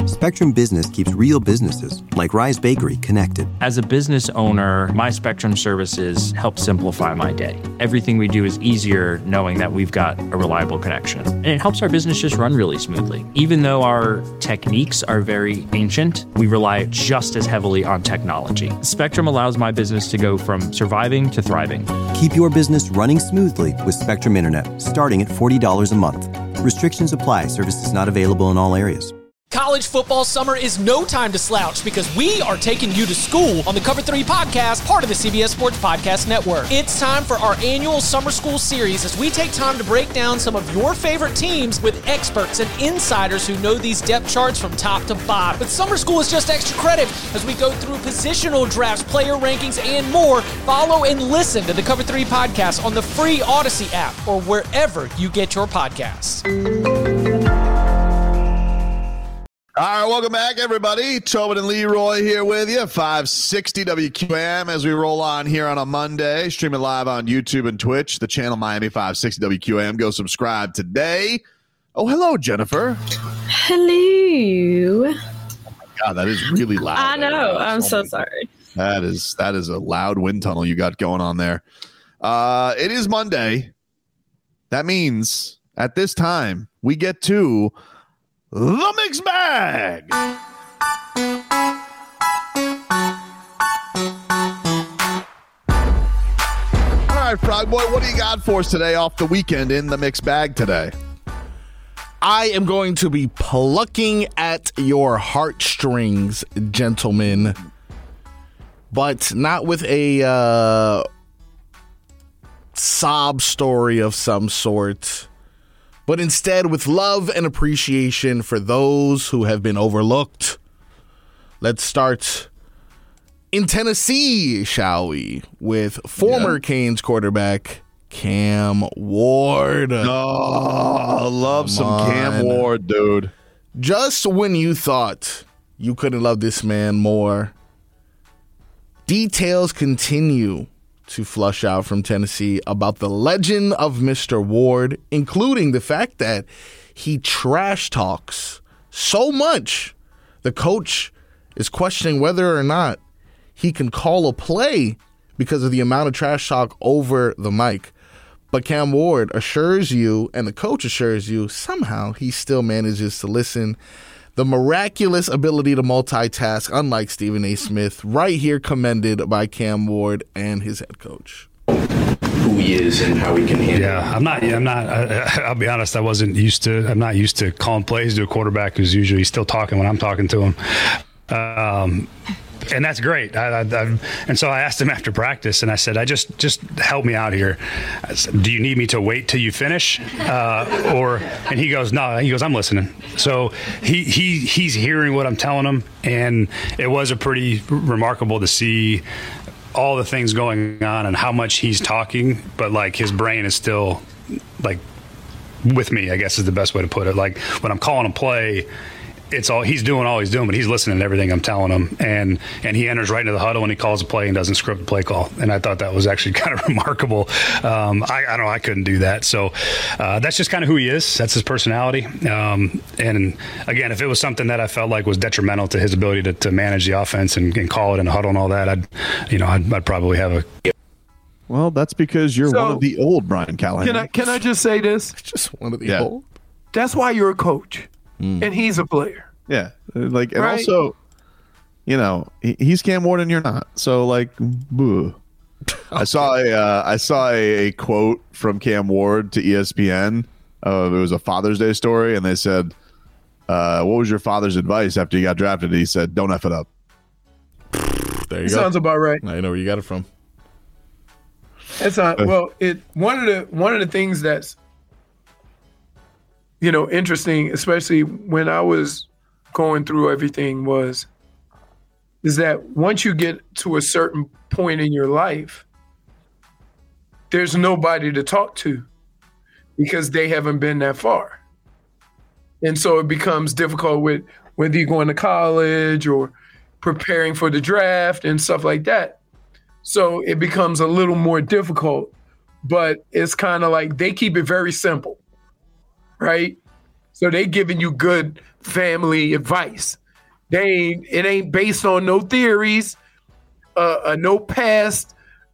Spectrum Business keeps real businesses, like Rise Bakery, connected. As a business owner, my Spectrum services help simplify my day. Everything we do is easier knowing that we've got a reliable connection. And it helps our business just run really smoothly. Even though our techniques are very ancient, we rely just as heavily on technology. Spectrum allows my business to go from surviving to thriving. Keep your business running smoothly with Spectrum Internet, starting at $40 a month. Restrictions apply. Services not available in all areas. College football summer is no time to slouch because we are taking you to school on the Cover 3 podcast, part of the CBS Sports Podcast Network. It's time for our annual summer school series as we take time to break down some of your favorite teams with experts and insiders who know these depth charts from top to bottom. But summer school is just extra credit as we go through positional drafts, player rankings, and more. Follow and listen to the Cover 3 podcast on the free Odyssey app or wherever you get your podcasts. All right, welcome back, everybody. Tobin and Leroy here with you, 560 WQAM as we roll on here on a Monday, streaming live on YouTube and Twitch, the channel Miami 560 WQAM. Go subscribe today. Oh, hello, Jennifer. Hello. God, that is really loud. I know. I'm so sorry. That is a loud wind tunnel you got going on there. It is Monday. That means at this time we get to the Mixed Bag. All right, Frog Boy, what do you got for us today off the weekend in the Mixed Bag today? I am going to be plucking at your heartstrings, gentlemen, but not with a sob story of some sort, but instead with love and appreciation for those who have been overlooked. Let's start in Tennessee, shall we, with former Canes quarterback Cam Ward. Oh, love some Cam Ward, dude. Just when you thought you couldn't love this man more, details continue to flush out from Tennessee about the legend of Mr. Ward, including the fact that he trash talks so much the coach is questioning whether or not he can call a play because of the amount of trash talk over the mic. But Cam Ward assures you, and the coach assures you, somehow he still manages to listen. The miraculous ability to multitask, unlike Stephen A. Smith, right here commended by Cam Ward and his head coach. Who he is and how he can handle. Yeah, I'm not. I'll be honest. I'm not used to calling plays to a quarterback who's usually still talking when I'm talking to him. And that's great. And so I asked him after practice, and I said, just help me out here. I said, do you need me to wait till you finish? And he goes, no. He goes, I'm listening. So he's hearing what I'm telling him, and it was a pretty remarkable to see all the things going on and how much he's talking, but like his brain is still like with me, I guess is the best way to put it. Like when I'm calling a play, he's doing all he's doing, but he's listening to everything I'm telling him. And he enters right into the huddle and he calls a play and doesn't script the play call. And I thought that was actually kind of remarkable. I don't know, I couldn't do that. So that's just kind of who he is. That's his personality. And again, if it was something that I felt like was detrimental to his ability to manage the offense and call it in a huddle and all that, I'd probably have a. Well, that's because you're one of the old Brian Callahan. Can I just say this? Just one of the old. That's why you're a coach. And he's a player. Yeah. And also, he's Cam Ward and you're not. So boo. I saw a quote from Cam Ward to ESPN. It was a Father's Day story. And they said, what was your father's advice after you got drafted? And he said, don't F it up. There you go. Sounds about right. I know where you got it from. That's not, one of the things that's, interesting, especially when I was going through everything is that once you get to a certain point in your life, there's nobody to talk to because they haven't been that far. And so it becomes difficult with whether you're going to college or preparing for the draft and stuff like that. So it becomes a little more difficult, but it's kind of like they keep it very simple. Right? So they giving you good family advice. It ain't based on no theories, no past,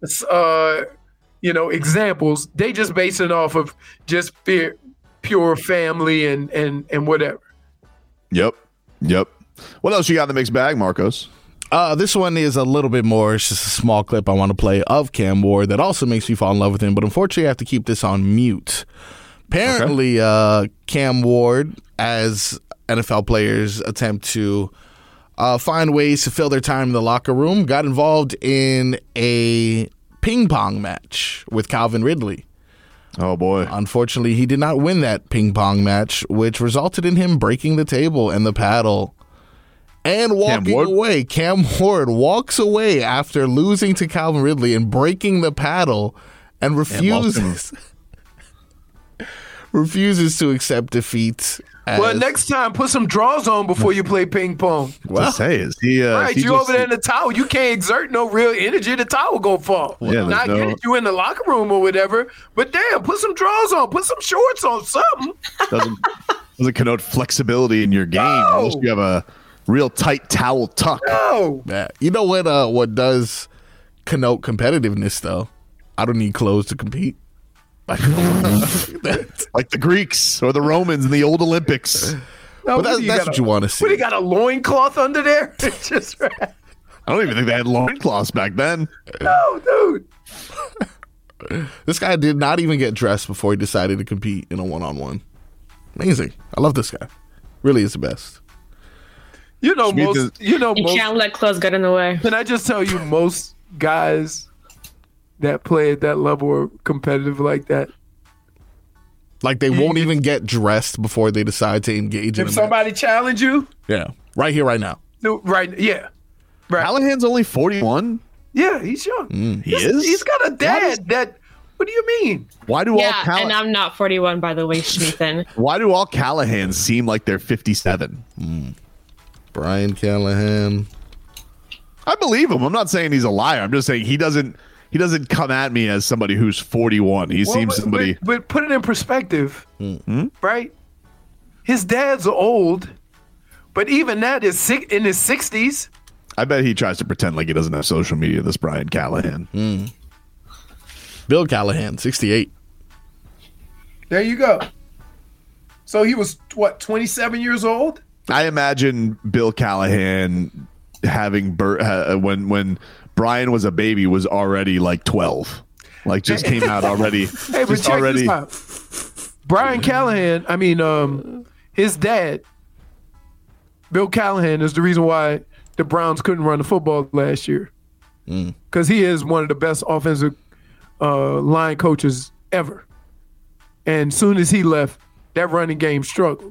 examples. They just base it off of just pure family and whatever. Yep. What else you got in the mixed bag, Marcos? This one is a little bit more. It's just a small clip I want to play of Cam Ward that also makes me fall in love with him. But unfortunately, I have to keep this on mute. Apparently, Cam Ward, as NFL players attempt to find ways to fill their time in the locker room, got involved in a ping pong match with Calvin Ridley. Oh, boy. Unfortunately, he did not win that ping pong match, which resulted in him breaking the table and the paddle and walking away. Cam Ward walks away after losing to Calvin Ridley and breaking the paddle and refuses to accept defeat. Well, next time, put some draws on before you play ping pong. Well, is he? Right, you over there in the towel. You can't exert no real energy. The towel gonna fall. Yeah, not getting you in the locker room or whatever. But damn, put some draws on. Put some shorts on. Something. Doesn't connote flexibility in your game unless you have a real tight towel tuck. No. Yeah. You know what does connote competitiveness though? I don't need clothes to compete. Like the Greeks or the Romans in the old Olympics. No, but that's what you want to see. What, he got a loincloth under there? Just right. I don't even think they had loincloths back then. No, dude. This guy did not even get dressed before he decided to compete in a one-on-one. Amazing. I love this guy. Really is the best. You can't let clothes get in the way. Can I just tell you, most guys that play at that level are competitive like that. Like they won't even get dressed before they decide to engage in If somebody challenge you? Yeah. Right here, right now. Right, yeah. Right. Callahan's only 41? Yeah, he's young. He is? He's got a dad that... What do you mean? Why do and I'm not 41, by the way, Schmeathan. Why do all Callahans seem like they're 57? Brian Callahan. I believe him. I'm not saying he's a liar. I'm just saying he doesn't come at me as somebody who's 41. He seems somebody... But put it in perspective, right? His dad's old, but even that is in his 60s. I bet he tries to pretend like he doesn't have social media, this Brian Callahan. Bill Callahan, 68. There you go. So he was, 27 years old? I imagine Bill Callahan having... when Brian was a baby, was already like 12. Like just came out already. Hey, but check this out. Brian Callahan, his dad, Bill Callahan, is the reason why the Browns couldn't run the football last year. Because he is one of the best offensive line coaches ever. And as soon as he left, that running game struggled.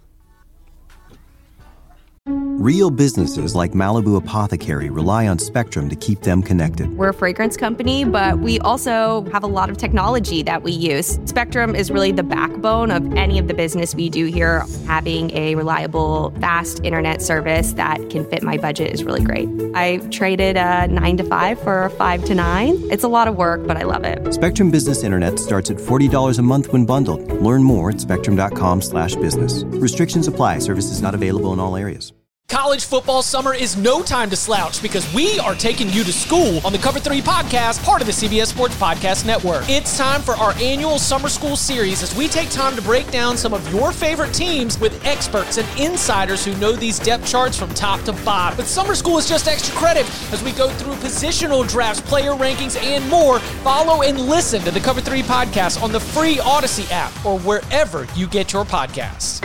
Real businesses like Malibu Apothecary rely on Spectrum to keep them connected. We're a fragrance company, but we also have a lot of technology that we use. Spectrum is really the backbone of any of the business we do here. Having a reliable, fast internet service that can fit my budget is really great. I traded a 9 to 5 for a 5 to 9. It's a lot of work, but I love it. Spectrum Business Internet starts at $40 a month when bundled. Learn more at spectrum.com/business. Restrictions apply. Services not available in all areas. College football summer is no time to slouch because we are taking you to school on the Cover 3 podcast, part of the CBS Sports Podcast Network. It's time for our annual summer school series as we take time to break down some of your favorite teams with experts and insiders who know these depth charts from top to bottom. But summer school is just extra credit as we go through positional drafts, player rankings, and more. Follow and listen to the Cover 3 podcast on the free Odyssey app or wherever you get your podcasts.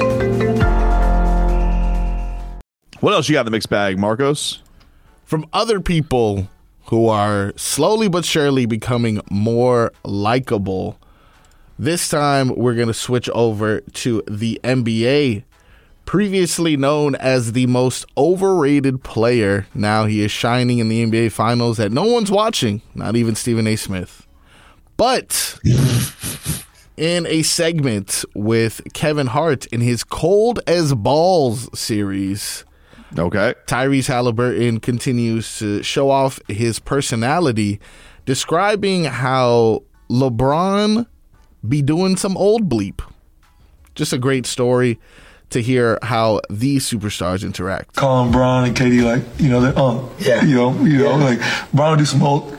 What else you got in the mixed bag, Marcos? From other people who are slowly but surely becoming more likable, this time we're going to switch over to the NBA. Previously known as the most overrated player, now he is shining in the NBA Finals that no one's watching, not even Stephen A. Smith. But in a segment with Kevin Hart in his Cold as Balls series, Tyrese Halliburton continues to show off his personality, describing how LeBron be doing some old bleep. just a great story to hear how these superstars interact. Calling Bron and KD like, like Bron do some old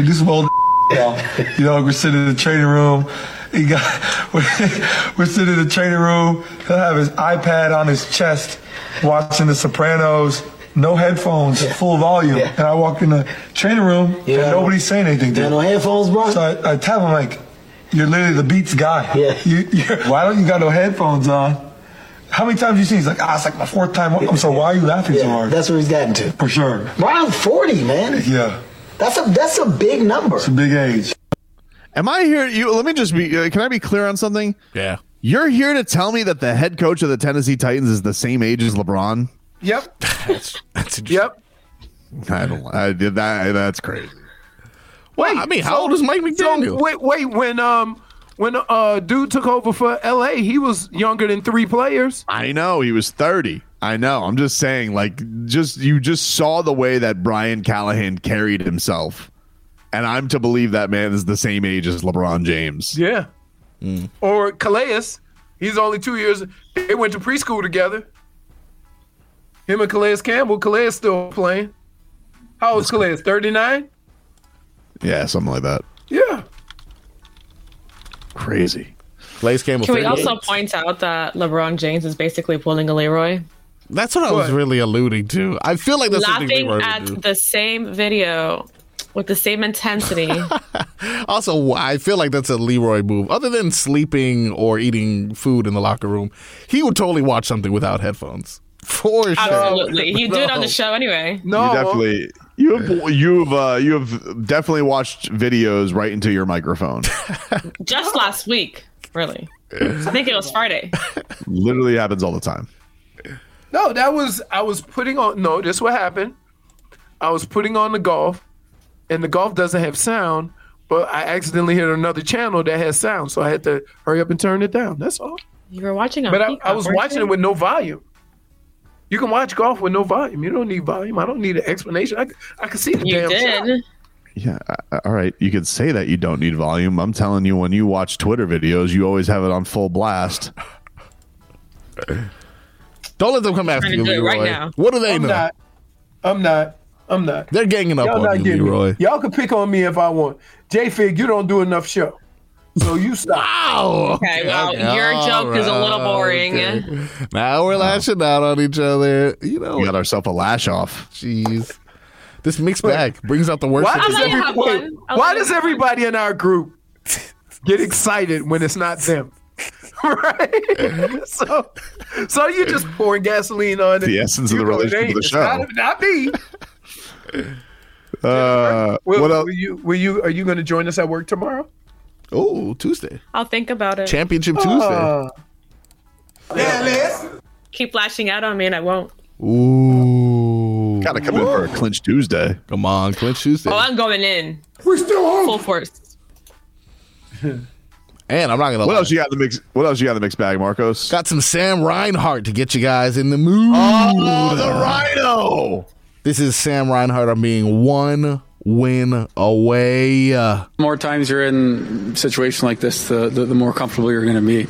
we're sitting in the training room. We're sitting in the training room. He'll have his iPad on his chest, watching The Sopranos. No headphones, full volume. And I walk in the training room and nobody's saying anything to him. No headphones, bro? So I tell him, like, you're literally the Beats guy. Yeah. Why don't you got no headphones on? How many times you seen? He's like, it's like my fourth time. So why are you laughing so hard? That's where he's gotten to. For sure. Around 40, man. Yeah. That's a big number. It's a big age. Am I here? Let me just be. Can I be clear on something? Yeah. You're here to tell me that the head coach of the Tennessee Titans is the same age as LeBron? Yep. That's yep. I did that. That's crazy. Wait, I mean, how old is Mike McDaniel? When dude took over for LA, he was younger than 3 players. I know, he was 30. I know. I'm just saying, like, you just saw the way that Brian Callahan carried himself, and I'm to believe that man is the same age as LeBron James. Yeah. Or Calais. He's only 2 years. They went to preschool together. Him and Calais Campbell. Calais still playing. How old is Calais? 39? Yeah, something like that. Yeah. Crazy. Calais Campbell. Can we also point out that LeBron James is basically pulling a Leroy? That's what I was really alluding to. I feel like that's laughing something Leroy at would do. the same video with the same intensity. Also, I feel like that's a Leroy move. Other than sleeping or eating food in the locker room, he would totally watch something without headphones. For sure. Absolutely. He'd do it on the show anyway. No. You have definitely watched videos right into your microphone. Just last week, really. I think it was Friday. Literally happens all the time. No, I was putting on, this is what happened. I was putting on the golf, and the golf doesn't have sound, but I accidentally hit another channel that has sound, so I had to hurry up and turn it down. That's all. You were watching on But Peacock, I was weren't watching you? it with no volume. You can watch golf with no volume. You don't need volume. I don't need an explanation. I can see the You damn did. shot. Yeah, all right. You could say that you don't need volume. I'm telling you, when you watch Twitter videos, you always have it on full blast. Don't let them come after you, Leroy. Right now. What do they know? I'm not. They're ganging up Y'all on not you, getting Leroy. me. Y'all can pick on me if I want. J-Fig, you don't do enough show. So you stop. Wow. Okay, well, your joke is a little boring. Okay. Now we're lashing out on each other. You know, We got ourselves a lash off. jeez. This mixed bag brings out the worst. Why in does, people. why does everybody in our group get excited when it's not them? Right? So you just pouring gasoline on it. The essence of the relationship of the show. Not me. What else? Are you going to join us at work tomorrow? Oh, Tuesday. I'll think about it. Championship Tuesday. Keep flashing out on me and I won't. Ooh. Gotta come in for a clinch Tuesday. Come on, clinch Tuesday. Oh, I'm going in. We're still home. Full force. And I'm not gonna What lie. else you got in the mix? What else you got in the mixed bag, Marcos? Got some Sam Reinhart to get you guys in the mood. Oh, the Rhino! This is Sam Reinhart. I'm being 1 win away. The more times you're in a situation like this, the more comfortable you're going to be.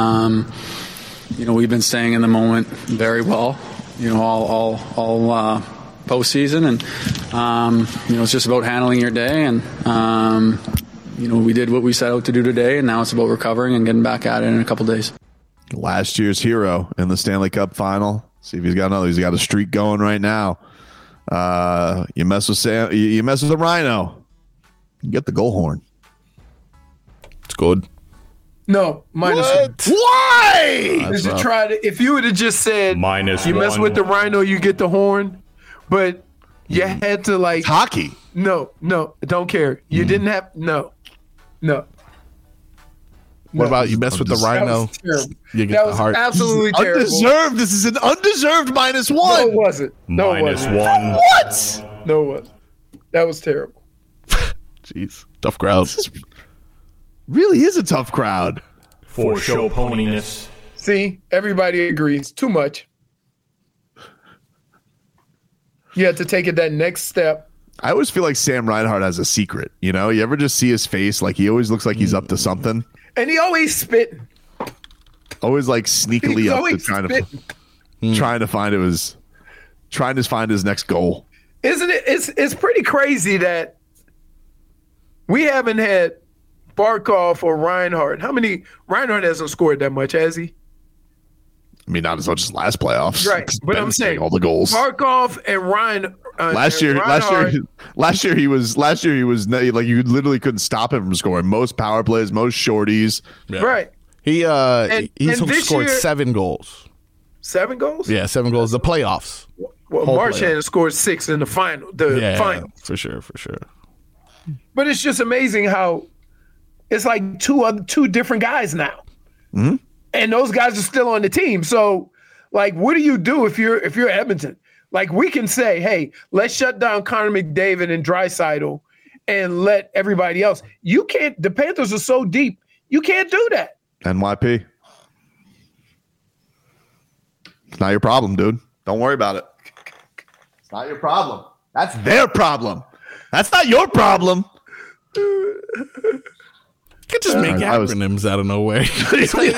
We've been staying in the moment very well, all postseason, and it's just about handling your day. And we did what we set out to do today, and now it's about recovering and getting back at it in a couple days. Last year's hero in the Stanley Cup final. See if he's got another. He's got a streak going right now. You mess with Sam. You mess with the Rhino. You get the goal horn. It's good. No, minus What? one. Why? Is it tried? If you would have just said Minus you mess one. with the Rhino, you get the horn, but you had to like Hockey. No, don't care. You didn't have no. What about you mess with the Rhino? That was terrible. You get That the was heart. absolutely terrible. Undeserved. This is an undeserved minus No, one. it wasn't. No, it Minus wasn't. one. What? No, it wasn't. That was terrible. Jeez, tough crowd. Really is a tough crowd. For show poniness. See, everybody agrees. Too much. You had to take it that next step. I always feel like Sam Reinhart has a secret. You ever just see his face? Like he always looks like he's up to something. And he always spitting. Always like sneakily up to trying to find his next goal. Isn't it? It's pretty crazy that we haven't had Barkov or Reinhardt. Reinhardt hasn't scored that much, has he? I mean, not as much as last playoffs. Right, but I'm saying all the goals. Barkov and Ryan. Last year he was like you literally couldn't stop him from scoring. Most power plays, most shorties. Yeah. Right. He scored 7 goals. 7 goals? Yeah, 7 goals. The playoffs. Well, Marchand scored 6 in the final. Final. For sure. But it's just amazing how it's like two different guys now, and those guys are still on the team. So, like, what do you do if you're Edmonton? Like, we can say, hey, let's shut down Connor McDavid and Draisaitl and let everybody else. You can't. The Panthers are so deep, you can't do that. NYP. It's not your problem, dude. Don't worry about it. It's not your problem. That's their problem. That's not your problem. You could just make acronyms out of nowhere. Seriously,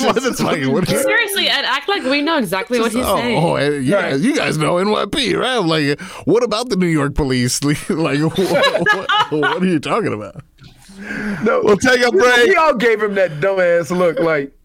and act like we know exactly what he's saying. You guys know NYP, right? I'm like, what about the New York police? Like, what are you talking about? No, we'll take a break. We all gave him that dumbass look. Like,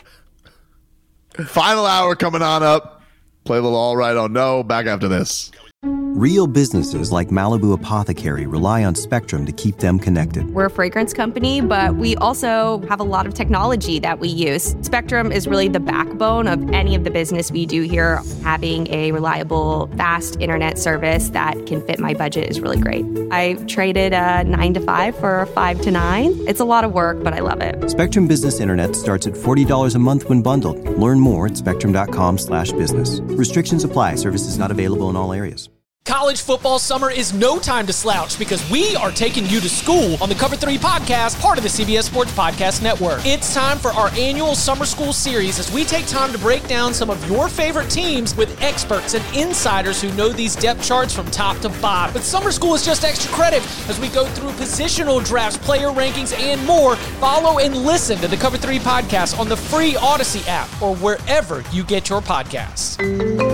final hour coming on up. Play a little All Right on No. Back after this. Real businesses like Malibu Apothecary rely on Spectrum to keep them connected. We're a fragrance company, but we also have a lot of technology that we use. Spectrum is really the backbone of any of the business we do here. Having a reliable, fast internet service that can fit my budget is really great. I traded a 9 to 5 for a 5 to 9. It's a lot of work, but I love it. Spectrum Business Internet starts at $40 a month when bundled. Learn more at spectrum.com/business. Restrictions apply. Services not available in all areas. College football summer is no time to slouch because we are taking you to school on the Cover 3 podcast, part of the CBS Sports Podcast Network. It's time for our annual summer school series as we take time to break down some of your favorite teams with experts and insiders who know these depth charts from top to bottom. But summer school is just extra credit as we go through positional drafts, player rankings, and more. Follow and listen to the Cover 3 podcast on the free Odyssey app or wherever you get your podcasts.